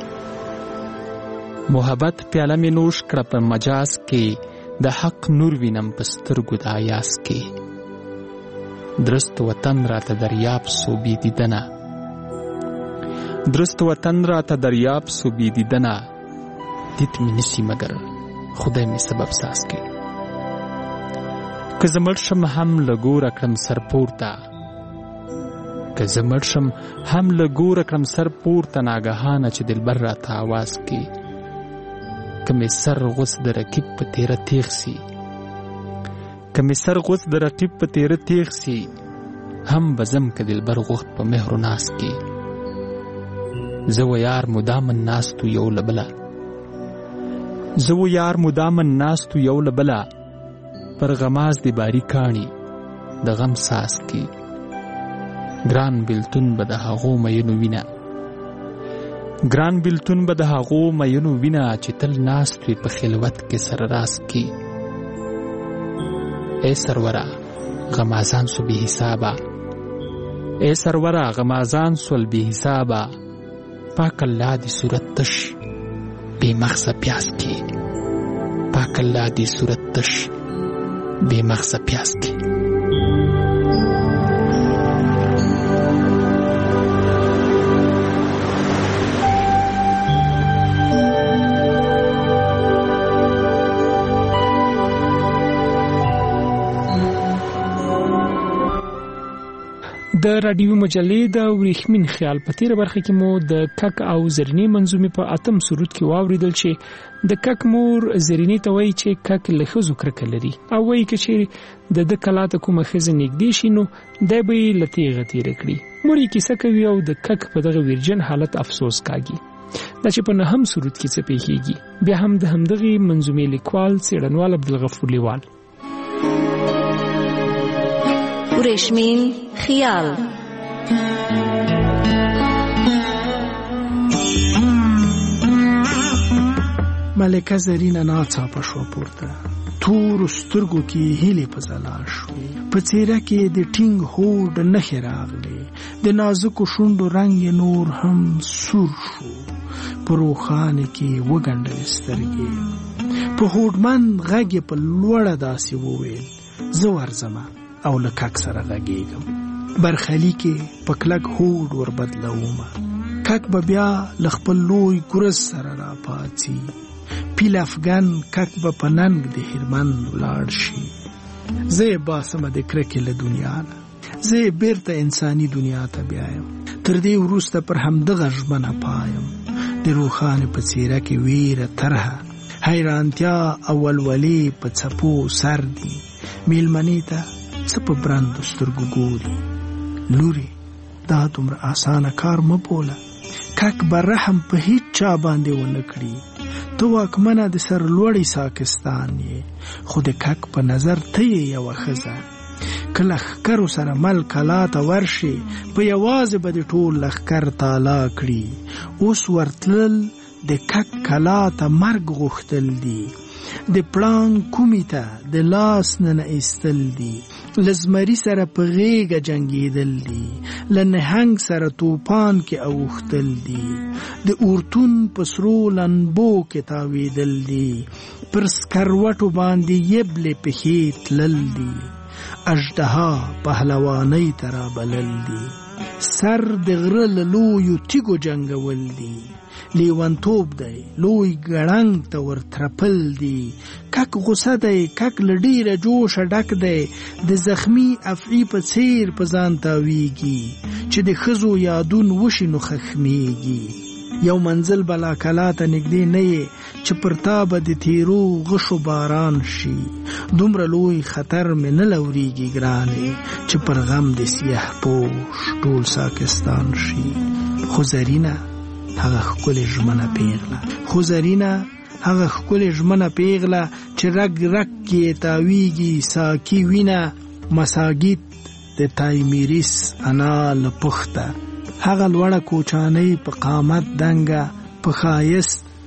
محبت پیاله مې نوش کړه په مجاز کې د حق نور وینم په سترګو د آیاس کې درست وطن راته دریاب سو بی دیدنه درست وطن راته دریاب سو بی دیدنه دیت می نسی مگر خدای می سبب ساز کې که زه مړ شم هم له ګوره کړم سر پورته که زه مړ شم هم له ګوره کړم سر پورته ناګهانه چې دلبر راته آواز کې که مې سر غوڅ د رقیب په تیره تیغ سي که مې سر غوڅ د رقیب په تیره تیغ سي هم بزم که دلبر غوښت په مهر و ناز کې زه و یار مدامن ناستو یو له بله زه و یار مدامن ناستو یو له بله پر غماز دی باری کاڼي د غم ساز کې ګران بیلتون به د هغو مینو وینه ګران بیلتون به د هغو مینو وینه چې تل ناست وي په خلوت کې سره راز کې ای سروره غمازان سو بی حسابه ای سروره غمازان سول بی حسابه پاک الله دی صورت تش بی مغزه پیاس کی پاک الله دی صورت تش بی مغزه پیاس کی د رادیو مجلې د ورېښمین خیال په تیره برخه کې مو د کک او زرینې منظومې په اتم سرود کې واوریدل چې د کک مور زرینې ته وایي چې کک له ښځو کرکه لري او وایي که چیرې د ده کلا ته کومه ښځه نږدې شي نو دی به یې له تیغه تېره کړي. مور یې کیسه کوي او د کک په دغه ویرجن حالت افسوس کاږي. دا چې په نهم سرود کې څه پیښیږي بیا هم د همدغې منظومې لیکوال څېړنوال عبدالغفور لیوال ورېښمین خیال. ملکه زرینه ناڅاپه شوه پورته، تورو سترګو کې هیلې په ځلا شوې، په څېره کې د ټینګ هوډ نښې راغلې، د نازکو شونډو رنګ یې نور هم سور شو، په روښانه کې وګنډلې سترګې، په هوډمند غږ یې په لوړه داسې وویل زه ورځمه او له کک سره غږېږم، برخلي کې په کلک هوډ وربدلومه، کک به بیا له خپل لوی ګرز سره راپاڅي، پیل افغان کک به په ننګ د هلمند ولاړ شي، زه یې باسمه د کرکې له دنیا نه، زه یې بیرته انساني دنیا ته بیایم، تر دې وروسته پر همدغه ژمنه پایم، د روښانې په څېره کې ویره طرحه، حیرانتیا او ولولې په څپو سر دي، میلمنې ته څه په برندو سترګو ګوري، لورې دا دومره اسانه کار مه بوله، کک به رحم په هیڅ چا باندې ونه کړي، ته واکمنه د سرلوړی ساکستان یې، خو د کک په نظر ته یې یوه ښځه، که لښکرو سره مل کلا ته ورشي په یوازې به د ټول لښکر تالا کړي، اوس ورتلل د کک کلا ته مرګ غوښتل دي، د پړانګ کومې ته د لاس نه ایستل دي، له زمري سره په غېږه جنګېدل دي، له نهنګ سره توپان کې اوښتل دي، د اورتون په سرو لنبو کې تاوېدل دي، پر سکروټو باندې یبلې پښې تلل دي، اژدها پهلوانۍ ته رابلل دي، سر د غره له لویو تیږو جنګول دي، لیونتوب دی لوی ګړنګ ته ورترپل دي، کک غوسه دی کک له ډېره جوشه ډک دی، د زخمي افعي په څېر په ځان تاویږي، چې د ښځو یادون وشي نو خښمېږي، یو منزل بلا کلا ته نږدې نه یې چې پر تا به د تیرو غشو باران شي، دومره لوی خطر مې نه لورېږي ګرانې چې پر غم د سیاه پوش ټول ساکستان شي، خو زرینه هغه ښکلې ژمنه پیغله، خو زرینه هغه ښکلې ژمنه پیغله چې رګ رګ کې تاویږي ساکي وینه، مساګیت د تایمیریس انا له پخته، هغه لوړه کوچانۍ په قامت دنګه، په ښایست د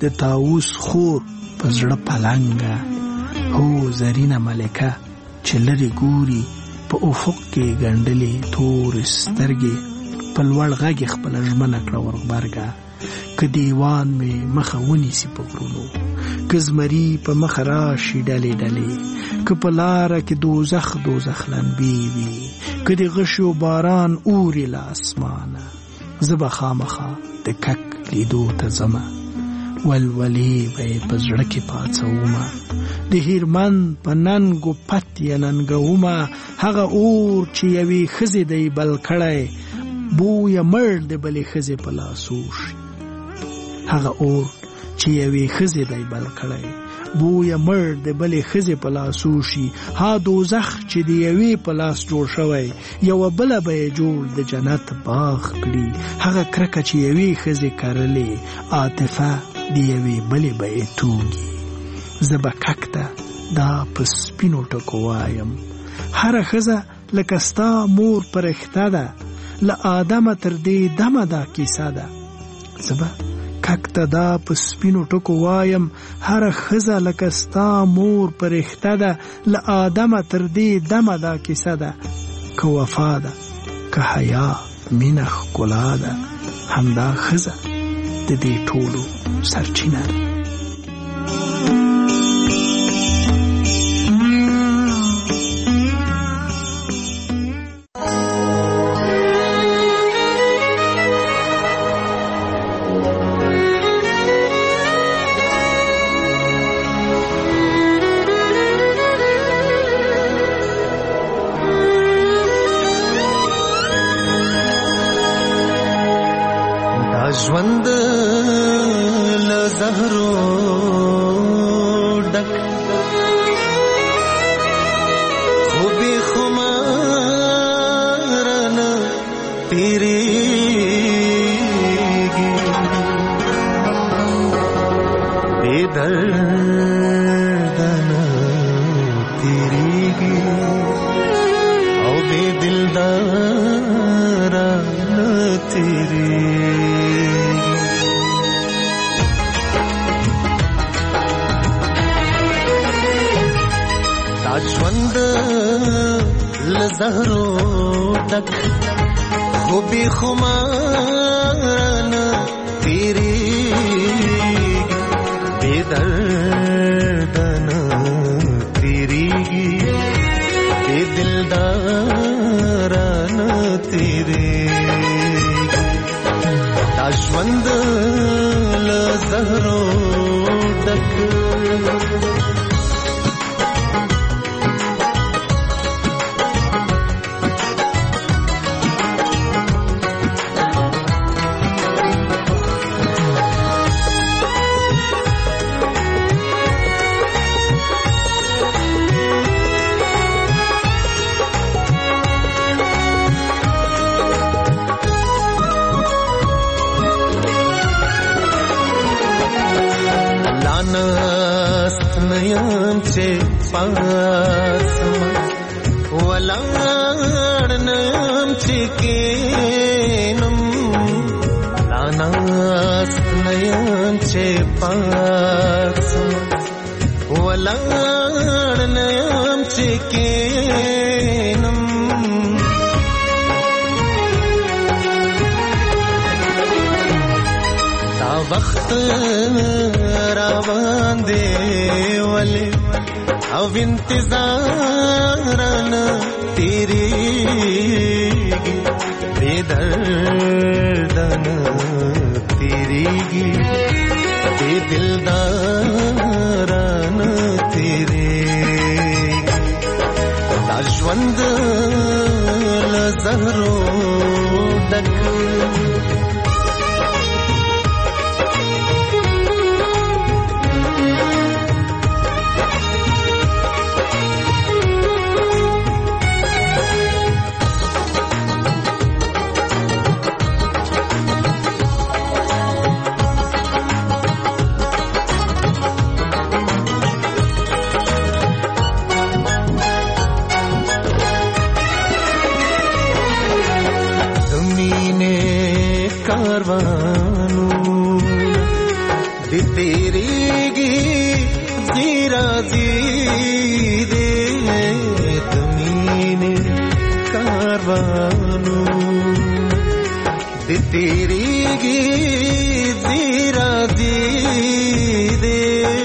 د طاووس خور په زړه پلنګه، هو زرینه ملکه چې لرې ګوري په افق کې ګنډلې تور سترګې، په لوړ غږ خپله ژمنه کړه ورغبرګه. که دیوان مې مخه ونیسي په غرونو، که زمري په مخه راشي ډلې ډلې، که په لاره کې دوزخ دوزخ لمبې وي، که د غشو باران اوري له اسمانه، زه به خامخا د کک لیدو ته ځمه، ولولې به یې په زړه کې پاڅومه، د هیرمن په ننګو پت یې ننګومه، هغه اور چې یوې ښځې دی بل کړی، بویه مړ د بلې ښځې په لاسو شي. هغه اور چې یوې ښځې دی بل کړی، بویه مړ د بلې ښځې په لاسو شي. ها دوزخ چې د یوې په لاس جوړ شوی، یوه بله به یې جوړ د جنت باغ کړي. هغه کرکه چې یوې ښځې کرلې، عاطفه د یوې بلې به یې توږي. زه به کک ته دا په سپینو ټکو وایم، هره ښځه لکه ستا مور پرښته ده، له آدمه تر دې دمه دا کیسه ده. زه به کک ته دا په سپینو ټکو وایم، هره ښځه لکه ستا مور پرښته ده، له آدمه تر دې دمه دا کیسه ده. که وفا ده که حیا مینه ښکلا ده، همدا ښځه د دې ټولو سرچینه ده. ژوند له زهرو ډک، خو بې خماره نه تېرېږي، بې درده نه تېرېږي، او بې دلداره نه تېرېږي. ژوند له زهرو ډک، خو بې خماره نه تېرېږي، بې درده نه تېرېږي، بې دلداره نه تېرېږي. دا ژوند له زهرو ډک، نست نیم چې پاسم، ولاړ نیم چې کینم، لا نست نیم چې پاسم، ولاړ نیم چې کینم. دا وخت روان دی ولی او انتظار نه تیریږي، بې درده نه تیریږي، بې دلدار نه تیریږي. دا ژوند له زهرو ډک، राजी दे तमीने कारवानो दे तेरी गीत राजी दे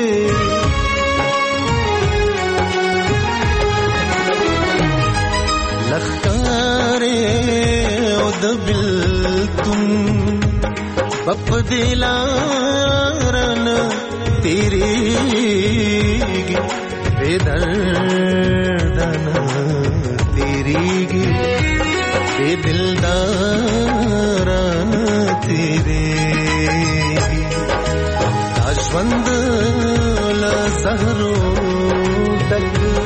लखकारे उदबिल तुम बप दिलारन तेरी बेदर्दन तेरी बेदिलदारन तेरे ताशवंद लजहरो तक